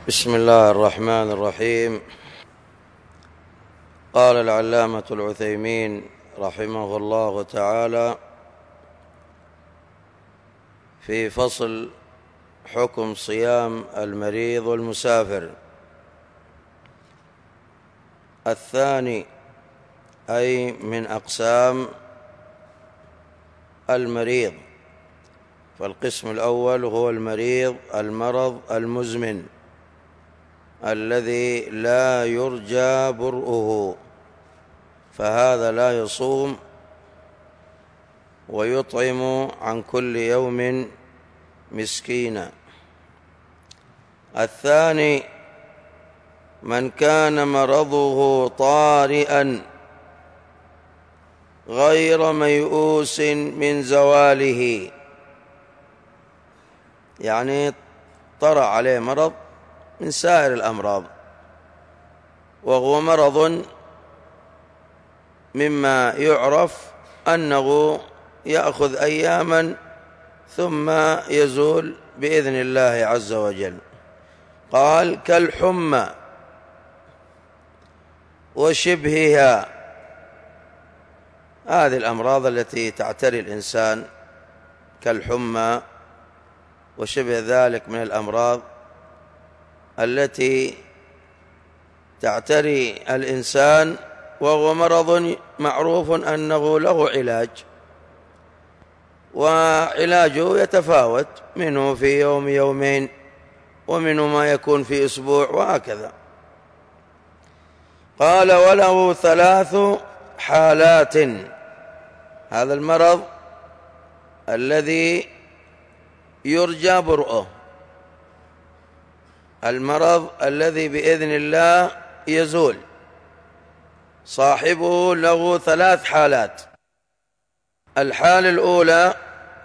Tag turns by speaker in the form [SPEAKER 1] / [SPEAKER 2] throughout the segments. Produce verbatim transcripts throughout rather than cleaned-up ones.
[SPEAKER 1] بسم الله الرحمن الرحيم. قال العلامة العثيمين رحمه الله تعالى في فصل حكم صيام المريض والمسافر: الثاني أي من أقسام المريض. فالقسم الأول هو المريض المرض المزمن الذي لا يرجى برؤه، فهذا لا يصوم ويطعم عن كل يوم مسكينا. الثاني من كان مرضه طارئا غير ميؤوس من زواله، يعني طرأ عليه مرض من سائر الأمراض وهو مرض مما يعرف أنه يأخذ أياما ثم يزول بإذن الله عز وجل. قال: كالحمى وشبهها، هذه الأمراض التي تعتري الإنسان كالحمى وشبه ذلك من الأمراض التي تعتري الإنسان، وهو مرض معروف أنه له علاج، وعلاجه يتفاوت، منه في يوم يومين ومنه ما يكون في أسبوع وهكذا. قال: وله ثلاث حالات. هذا المرض الذي يرجى برؤه، المرض الذي بإذن الله يزول، صاحبه له ثلاث حالات. الحالة الأولى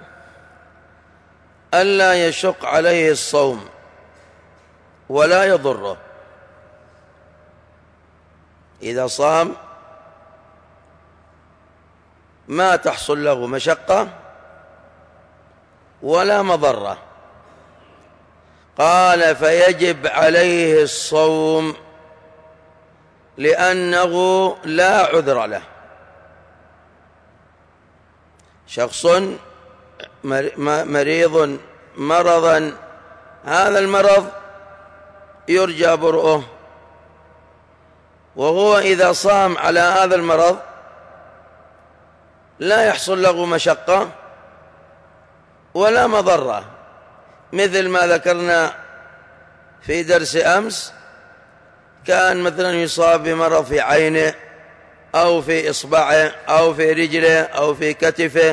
[SPEAKER 1] ألا يشق عليه الصوم ولا يضره. إذا صام ما تحصل له مشقة ولا مضرة. قال: فيجب عليه الصوم لأنه لا عذر له. شخص مريض مرضا، هذا المرض يرجى برؤه، وهو إذا صام على هذا المرض لا يحصل له مشقة ولا مضرة، مثل ما ذكرنا في درس أمس. كان مثلا يصاب بمرض في عينه أو في إصبعه أو في رجله أو في كتفه،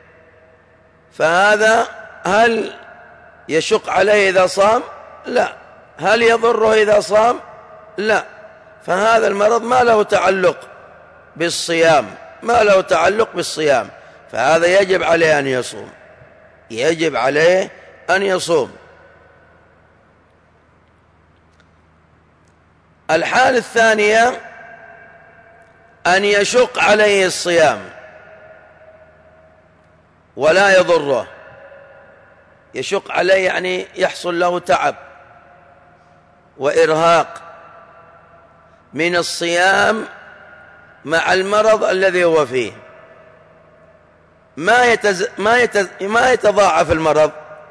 [SPEAKER 1] فهذا هل يشق عليه إذا صام؟ لا. هل يضره إذا صام؟ لا. فهذا المرض ما له تعلق بالصيام، ما له تعلق بالصيام، فهذا يجب عليه أن يصوم، يجب عليه أن يصوم. الحالة الثانية أن يشق عليه الصيام ولا يضره. يشق عليه يعني يحصل له تعب وإرهاق من الصيام مع المرض الذي هو فيه، ما يتز... ما, يتز... ما يتضاعف المرض،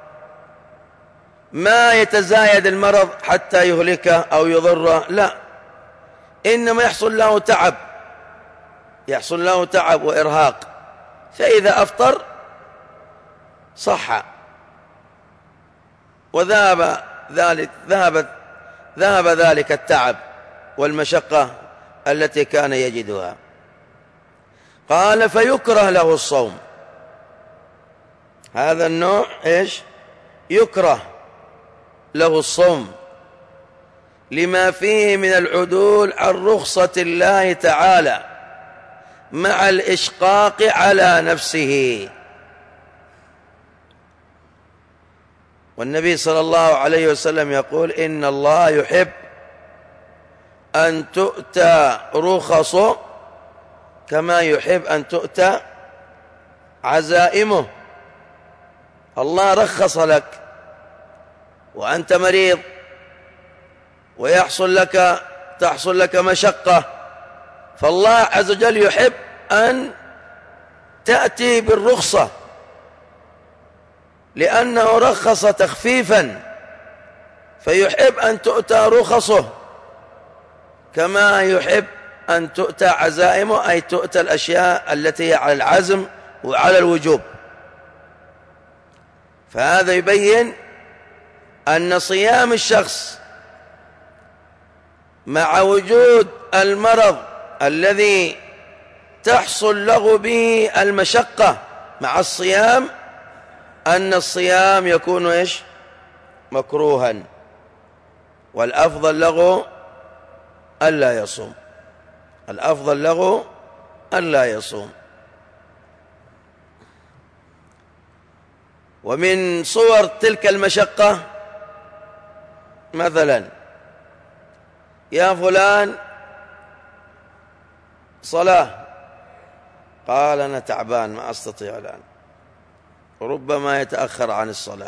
[SPEAKER 1] ما يتزايد المرض حتى يهلكه أو يضره، لا، إنما يحصل له تعب، يحصل له تعب وإرهاق، فإذا أفطر صح وذهب ذلك ذهب ذهب ذلك التعب والمشقة التي كان يجدها. قال: فيكره له الصوم. هذا النوع إيش؟ يكره له الصوم لما فيه من العدول عن رخصة الله تعالى مع الإشقاق على نفسه. والنبي صلى الله عليه وسلم يقول: إن الله يحب أن تؤتى رخصه كما يحب أن تؤتى عزائمه. الله رخص لك وأنت مريض ويحصل لك تحصل لك مشقة، فالله عز وجل يحب أن تأتي بالرخصة، لأنه رخص تخفيفا، فيحب أن تؤتى رخصه كما يحب أن تؤتى عزائمه، أي تؤتى الأشياء التي هي على العزم وعلى الوجوب. فهذا يبين أن صيام الشخص مع وجود المرض الذي تحصل له به المشقة مع الصيام، أن الصيام يكون إيش؟ مكروها، والأفضل له ألا يصوم، الأفضل له ألا يصوم. ومن صور تلك المشقة مثلا: يا فلان صلاة، قال أنا تعبان ما أستطيع الآن، ربما يتأخر عن الصلاة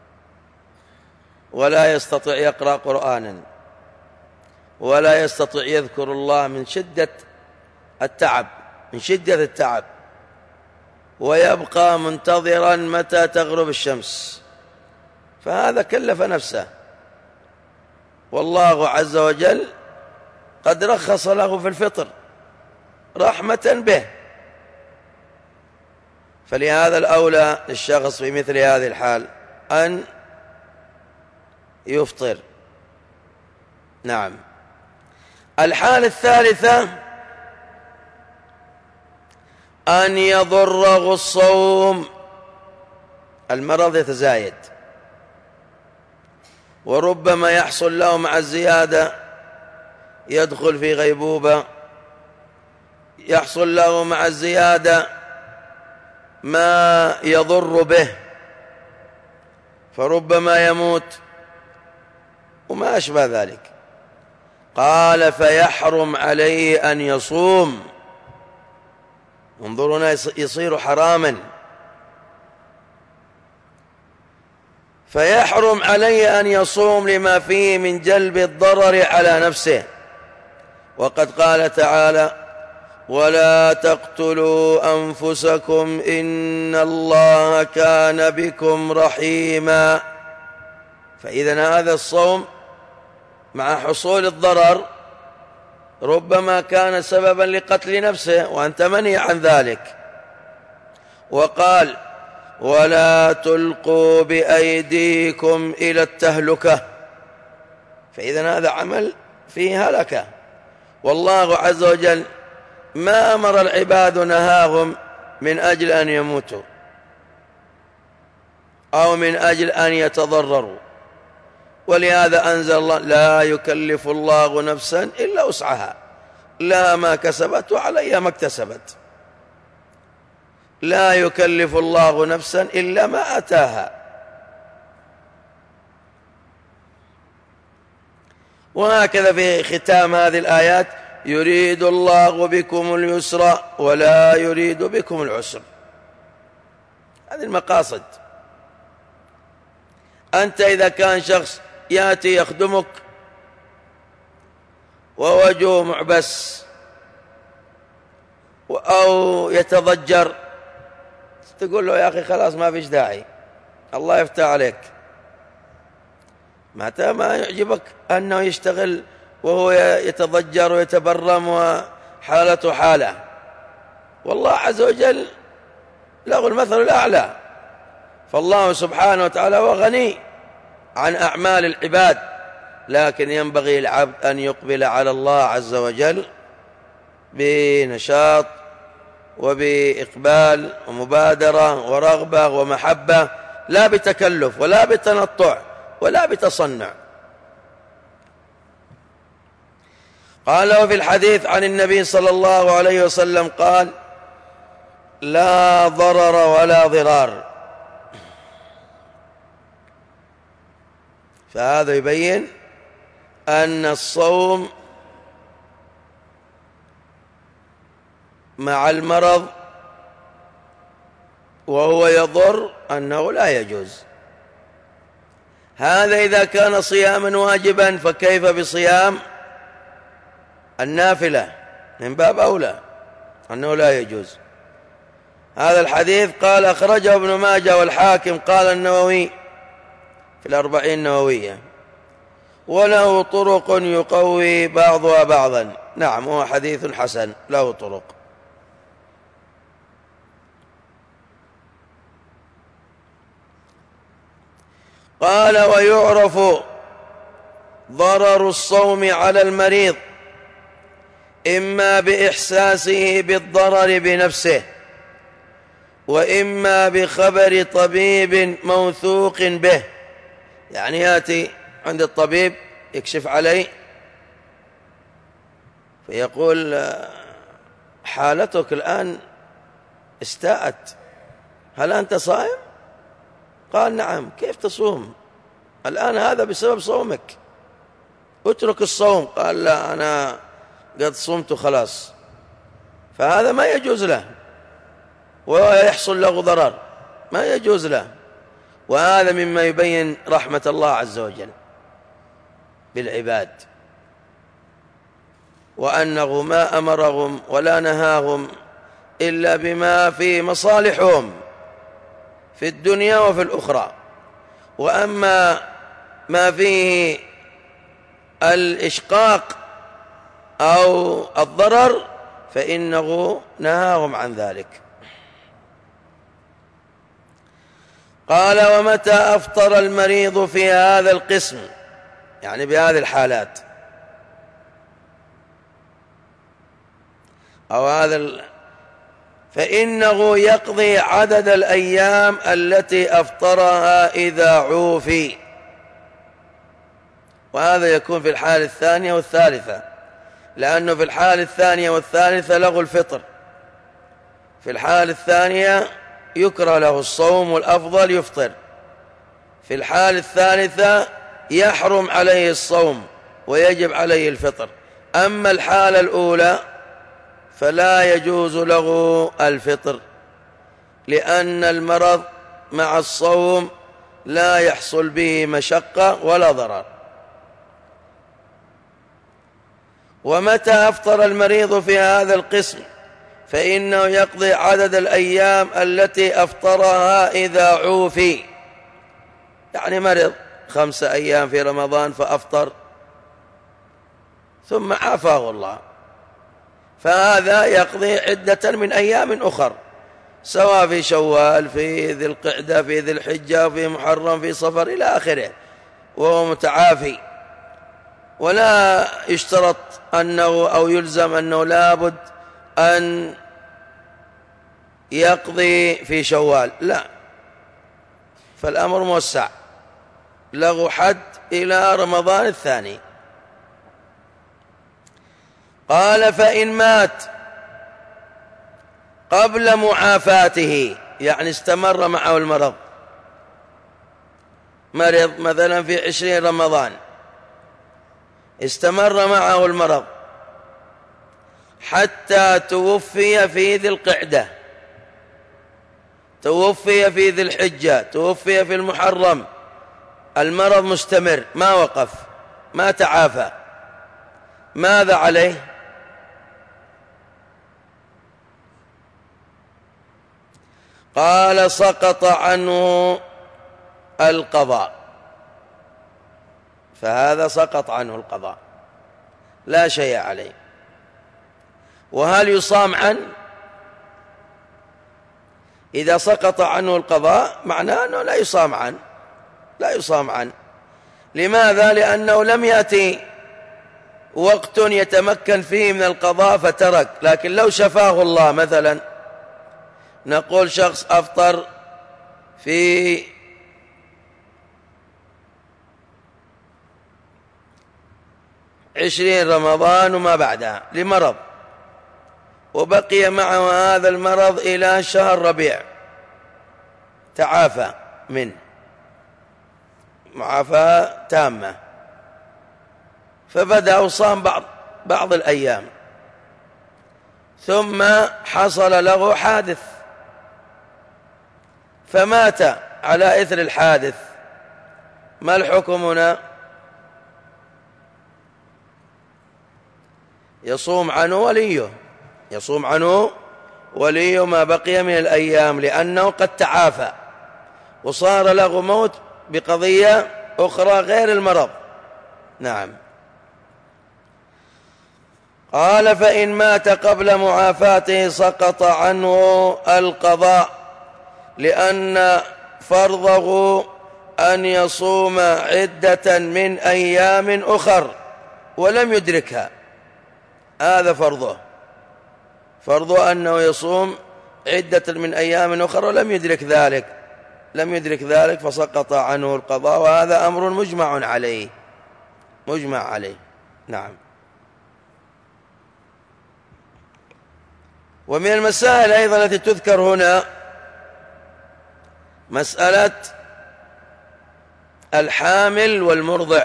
[SPEAKER 1] ولا يستطيع يقرأ قرآنا ولا يستطيع يذكر الله من شدة التعب من شدة التعب ويبقى منتظرا متى تغرب الشمس، فهذا كلف نفسه، والله عز وجل قد رخص له في الفطر رحمة به. فلهذا الأولى للشخص في مثل هذه الحال أن يفطر. نعم. الحالة الثالثة أن يضره الصوم، المرض يتزايد وربما يحصل له مع الزيادة يدخل في غيبوبة، يحصل له مع الزيادة ما يضر به فربما يموت وما أشبه ذلك. قال: فيحرم عليه أن يصوم. انظروا، يصير حراما. فيحرم عليه أن يصوم لما فيه من جلب الضرر على نفسه، وقد قال تعالى: ولا تقتلوا أنفسكم إن الله كان بكم رحيما. فإذا هذا الصوم مع حصول الضرر ربما كان سببا لقتل نفسه وأنت منهي عن ذلك. وقال: ولا تلقوا بأيديكم إلى التهلكة. فإذا هذا عمل فيه هلكة، والله عز وجل ما أمر العباد نهاهم من أجل أن يموتوا أو من أجل أن يتضرروا، ولهذا أنزل الله: لا يكلف الله نفسا إلا وسعها لها ما كسبت وعليها ما اكتسبت. لا يكلف الله نفسا إلا ما أتاها. وهكذا في ختام هذه الآيات: يريد الله بكم اليسر ولا يريد بكم العسر. هذه المقاصد. أنت إذا كان شخص يأتي يخدمك ووجهه معبس أو يتضجر، تقول له: يا أخي خلاص ما فيش داعي، الله يفتح عليك. متى ما يعجبك أنه يشتغل وهو يتضجر ويتبرم وحالته حالة، والله عز وجل له المثل الأعلى. فالله سبحانه وتعالى هو غني عن أعمال العباد، لكن ينبغي العبد أن يقبل على الله عز وجل بنشاط وبإقبال ومبادرة ورغبة ومحبة، لا بتكلف ولا بتنطع ولا بتصنع. قال: وفي الحديث عن النبي صلى الله عليه وسلم قال: لا ضرر ولا ضرار. فهذا يبين أن الصوم مع المرض وهو يضر أنه لا يجوز. هذا إذا كان صياما واجبا، فكيف بصيام النافلة؟ من باب أولى أنه لا يجوز. هذا الحديث قال أخرجه ابن ماجه والحاكم، قال النووي في الأربعين النووية وله طرق يقوي بعضها بعضا. نعم، هو حديث حسن له طرق. قال ويعرف ضرر الصوم على المريض إما بإحساسه بالضرر بنفسه، وإما بخبر طبيب موثوق به. يعني يأتي عند الطبيب يكشف عليه فيقول حالتك الآن استاءت، هل أنت صائم؟ قال نعم. كيف تصوم الآن؟ هذا بسبب صومك، اترك الصوم. قال لا، أنا قد صمت خلاص. فهذا ما يجوز له ويحصل له ضرر، ما يجوز له. وهذا مما يبين رحمة الله عز وجل بالعباد، وأنه ما أمرهم ولا نهاهم إلا بما في مصالحهم في الدنيا وفي الأخرى. وأما ما فيه الإشقاق أو الضرر فإنه نهاهم عن ذلك. قال ومتى أفطر المريض في هذا القسم، يعني بهذه الحالات أو هذا ال... فإنه يقضي عدد الأيام التي أفطرها إذا عوفي. وهذا يكون في الحالة الثانية والثالثة، لأنه في الحالة الثانية والثالثة له الفطر. في الحالة الثانية يكره له الصوم والأفضل يفطر. في الحالة الثالثة يحرم عليه الصوم ويجب عليه الفطر. أما الحالة الأولى فلا يجوز له الفطر، لأن المرض مع الصوم لا يحصل به مشقة ولا ضرر. ومتى أفطر المريض في هذا القسم فإنه يقضي عدد الأيام التي أفطرها إذا عوفي. يعني مرض خمسة أيام في رمضان فأفطر ثم عافاه الله، فهذا يقضي عدة من أيام أخر، سواء في شوال، في ذي القعدة، في ذي الحجة، في محرم، في صفر إلى آخره، وهو متعافي. ولا يشترط أنه أو يلزم أنه لابد أن يقضي في شوال، لا، فالأمر موسع، له حد إلى رمضان الثاني. قال فإن مات قبل معافاته، يعني استمر معه المرض، مرض مثلا في عشرين رمضان، استمر معه المرض حتى توفي في ذي القعدة، توفي في ذي الحجة، توفي في المحرم، المرض مستمر ما وقف ما تعافى، ماذا عليه؟ قال سقط عنه القضاء، فهذا سقط عنه القضاء لا شيء عليه. وهل يصام عنه؟ إذا سقط عنه القضاء معناه أنه لا يصام عنه، لا يصام عنه. لماذا؟ لأنه لم يأتي وقت يتمكن فيه من القضاء فترك. لكن لو شفاه الله مثلا، نقول شخص أفطر في عشرين رمضان وما بعدها لمرض، وبقي معه هذا المرض إلى شهر ربيع، تعافى منه معافاة تامة، فبدأ وصام بعض بعض الأيام، ثم حصل له حادث فمات على إثر الحادث، ما الحكم هنا؟ يصوم عنه وليه، يصوم عنه وليه ما بقي من الأيام، لأنه قد تعافى وصار له موت بقضية أخرى غير المرض. نعم. قال فإن مات قبل معافاته سقط عنه القضاء، لأن فرضه أن يصوم عدة من أيام أخر ولم يدركها، هذا فرضه، فرضه أنه يصوم عدة من أيام أخر ولم يدرك ذلك، لم يدرك ذلك فسقط عنه القضاء، وهذا أمر مجمع عليه، مجمع عليه. نعم. ومن المسائل أيضا التي تذكر هنا مسألة الحامل والمرضع،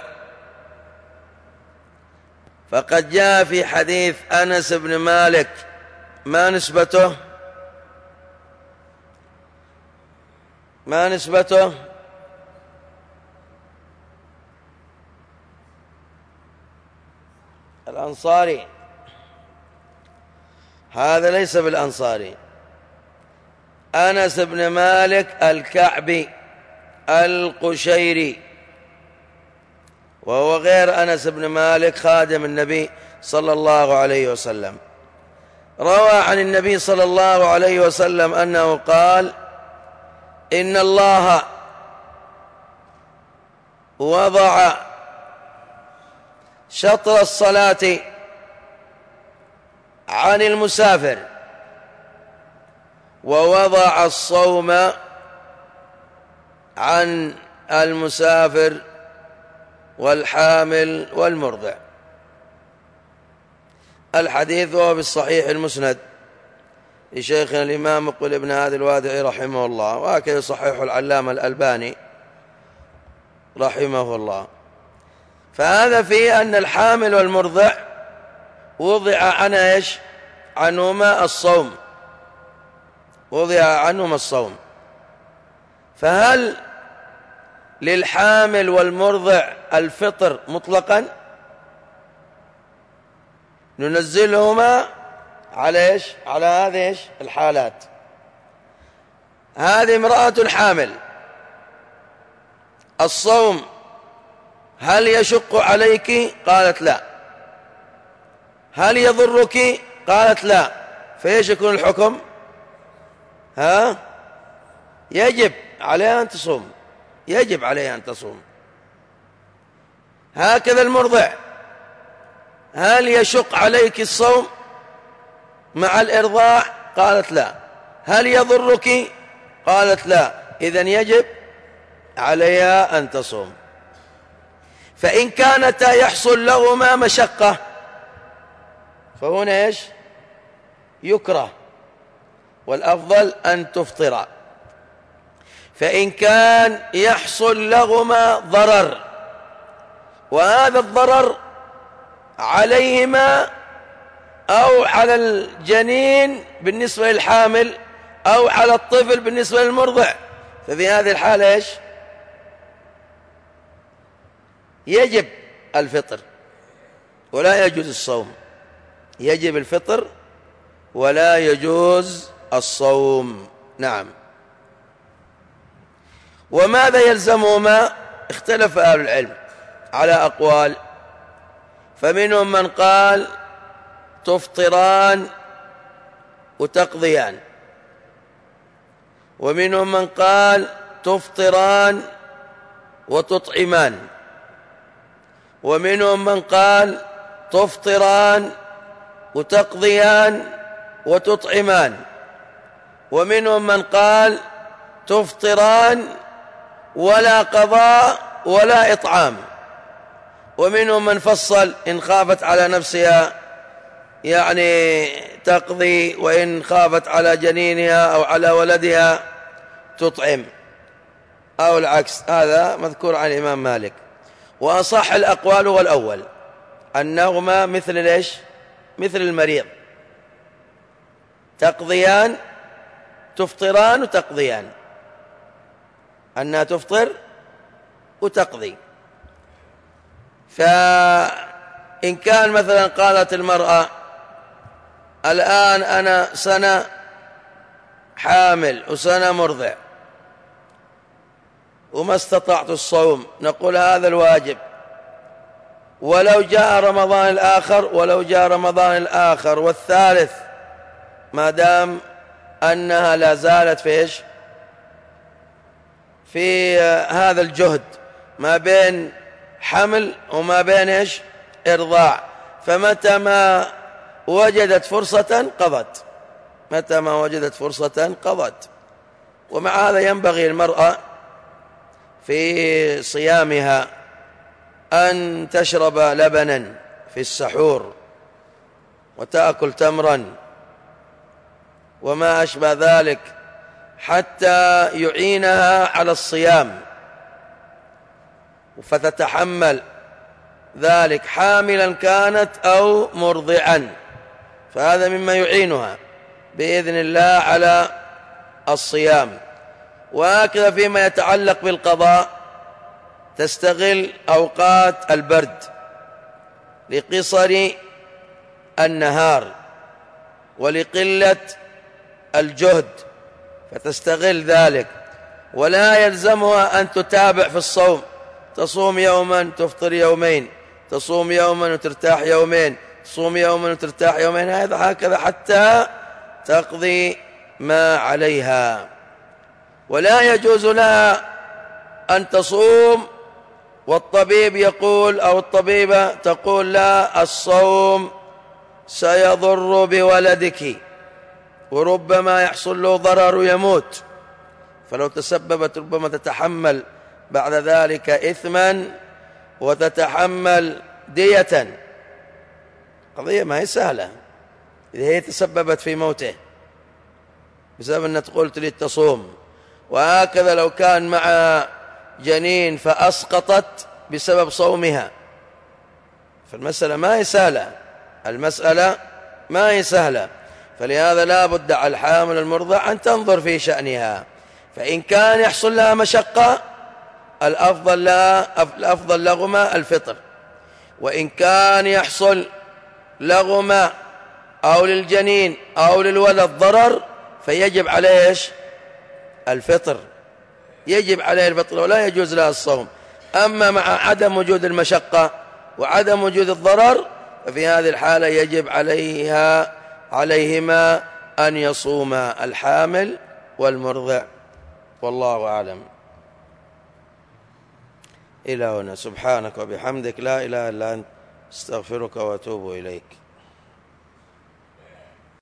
[SPEAKER 1] فقد جاء في حديث أنس بن مالك، ما نسبته؟ ما نسبته؟ الأنصاري، هذا ليس بالأنصاري، أنس بن مالك الكعبي القشيري، وهو غير أنس بن مالك خادم النبي صلى الله عليه وسلم. روى عن النبي صلى الله عليه وسلم أنه قال: إن الله وضع شطر الصلاة عن المسافر، ووضع الصوم عن المسافر والحامل والمرضع. الحديث هو بالصحيح المسند لشيخنا الإمام مقبل بن هادي الوادعي رحمه الله، وهكذا يصحح العلامة الألباني رحمه الله. فهذا فيه أن الحامل والمرضع وضع عنها إيش؟ عنهما الصوم، وضع عنهما الصوم. فهل للحامل والمرضع الفطر مطلقا؟ ننزلهما على إيش؟ على هذه إيش؟ الحالات. هذه امرأة حامل، الصوم هل يشق عليك؟ قالت لا. هل يضرك؟ قالت لا. فايش يكون الحكم؟ ها؟ يجب عليها أن تصوم، يجب عليها أن تصوم. هكذا المرضع، هل يشق عليك الصوم مع الإرضاع؟ قالت لا. هل يضرك؟ قالت لا. إذن يجب عليها أن تصوم. فإن كانتا يحصل لهما مشقة فهنا إيش؟ يكره، والأفضل أن تفطر. فإن كان يحصل لهما ضرر، وهذا الضرر عليهما أو على الجنين بالنسبة للحامل أو على الطفل بالنسبة للمرضع، ففي هذه الحالة إيش؟ يجب الفطر ولا يجوز الصوم، يجب الفطر ولا يجوز الصوم. نعم. وماذا يلزمهما؟ اختلف أهل العلم على أقوال، فمنهم من قال تفطران وتقضيان، ومنهم من قال تفطران وتطعمان، ومنهم من قال تفطران وتقضيان وتطعمان، ومنهم من قال تفطران ولا قضاء ولا إطعام، ومنهم من فصل إن خافت على نفسها يعني تقضي، وإن خافت على جنينها أو على ولدها تطعم، أو العكس. هذا مذكور عن الإمام مالك. وأصح الأقوال هو الأول، أنهما مثل ليش؟ مثل المريض، تقضيان، تفطران وتقضيان، أنها تفطر وتقضي. فإن كان مثلا قالت المرأة الآن أنا سنة حامل وسنة مرضع وما استطعت الصوم، نقول هذا الواجب، ولو جاء رمضان الآخر ولو جاء رمضان الآخر والثالث، ما دام أنها لا زالت في إيش؟ في هذا الجهد ما بين حمل وما بين إيش؟ إرضاع. فمتى ما وجدت فرصة قضت، متى ما وجدت فرصة قضت. ومع هذا ينبغي المرأة في صيامها أن تشرب لبنا في السحور وتأكل تمرا وما أشبه ذلك حتى يعينها على الصيام، فتتحمل ذلك حاملا كانت أو مرضعا، فهذا مما يعينها بإذن الله على الصيام. وهكذا فيما يتعلق بالقضاء تستغل أوقات البرد لقصر النهار ولقلة الجهد، فتستغل ذلك، ولا يلزمها أن تتابع في الصوم، تصوم يوما تفطر يومين، تصوم يوما وترتاح يومين، تصوم يوما وترتاح يومين، هذا هكذا حتى تقضي ما عليها. ولا يجوز لها أن تصوم والطبيب يقول أو الطبيبة تقول لا الصوم سيضر بولدك وربما يحصل له ضرر ويموت، فلو تسببت ربما تتحمل بعد ذلك إثما وتتحمل دية. قضية ما هي سهلة إذا هي تسببت في موته بسبب أنها تقول تريد تصوم. وهكذا لو كان مع جنين فأسقطت بسبب صومها، فالمسألة ما هي سهلة، المسألة ما هي سهلة. فلهذا لا بد على الحامل المرضع أن تنظر في شأنها، فإن كان يحصل لها مشقة الأفضل لها الأفضل لهما الفطر، وإن كان يحصل لهما أو للجنين أو للولد ضرر فيجب عليه إيش؟ الفطر، يجب عليه الفطر ولا يجوز لها الصوم. أما مع عدم وجود المشقة وعدم وجود الضرر ففي هذه الحالة يجب عليها عليهما أن يصوما الحامل والمرضع، والله أعلم. إلى هنا، سبحانك وبحمدك لا إله إلا أنت، استغفرك وأتوب إليك.